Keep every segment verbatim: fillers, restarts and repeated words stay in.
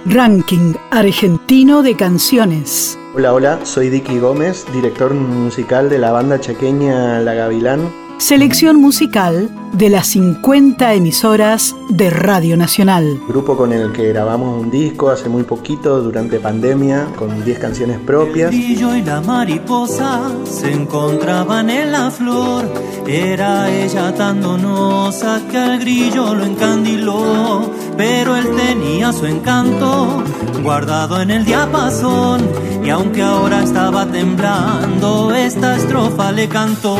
Ranking argentino de canciones. Hola, hola, soy Dicky Gómez, director musical de la banda chaqueña La Gavilán. Selección musical de las cincuenta emisoras de Radio Nacional. Grupo con el que grabamos un disco hace muy poquito, durante pandemia, con diez canciones propias. El grillo y la mariposa se encontraban en la flor. Era ella tan donosa que al grillo lo encandiló. Pero él tenía su encanto guardado en el diapasón. Y aunque ahora estaba temblando, esta estrofa le cantó.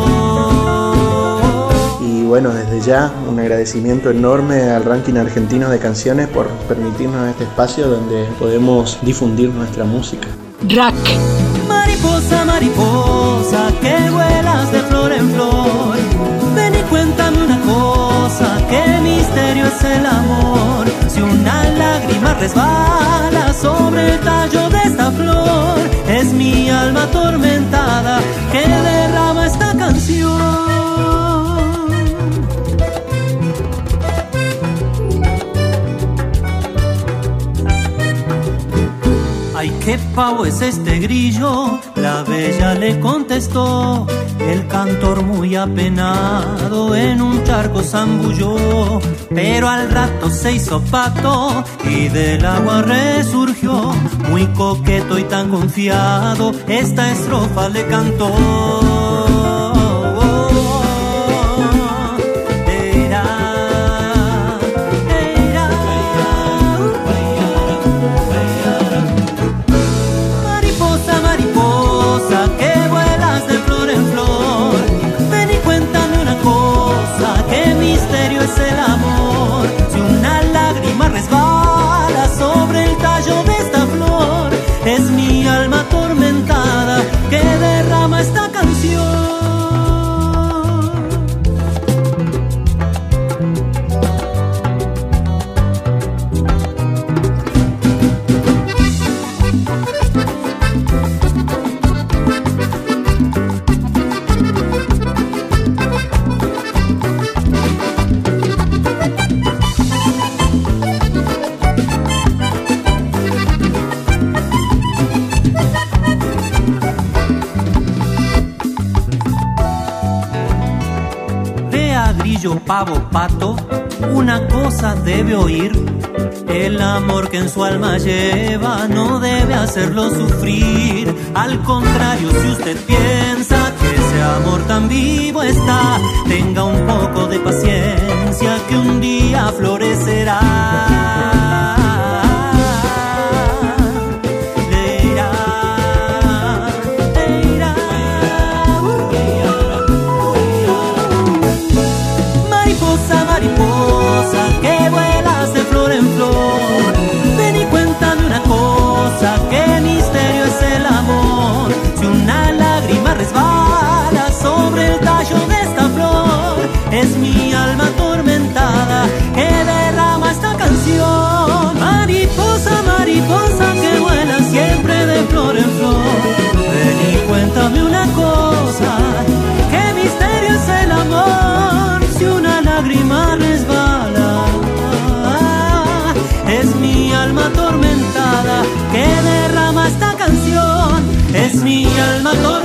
Y bueno, desde ya un agradecimiento enorme al Ranking Argentino de Canciones por permitirnos este espacio donde podemos difundir nuestra música. Rack. Mariposa, mariposa, que vuelas de flor en flor. Ven y cuéntame una cosa, qué misterio es el amor. Si una lágrima resbala sobre el tallo de esta flor, es mi alma atormentada que derrama esta canción. Ay, qué pavo es este grillo, la bella le contestó. El cantor muy apenado en un charco zambulló, pero al rato se hizo pato y del agua resurgió. Muy coqueto y tan confiado, esta estrofa le cantó. Es mi alma atormentada que derrama esta canción. Grillo, pavo, pato, una cosa debe oír: el amor que en su alma lleva no debe hacerlo sufrir. Al contrario, si usted piensa que ese amor tan vivo está, tenga un poco de paciencia que un día florecerá. Que vuelas de flor en flor, ven y cuéntame una cosa, qué misterio es el amor. Si una lágrima resbala sobre el tallo de esta flor, es mi alma atormentada que derrama esta canción. Mariposa, mariposa, que vuela siempre de flor en flor, ven y cuéntame una cosa, qué misterio es el amor. Si una lágrima resbala, es mi alma atormentada que derrama esta canción. Es mi alma atormentada.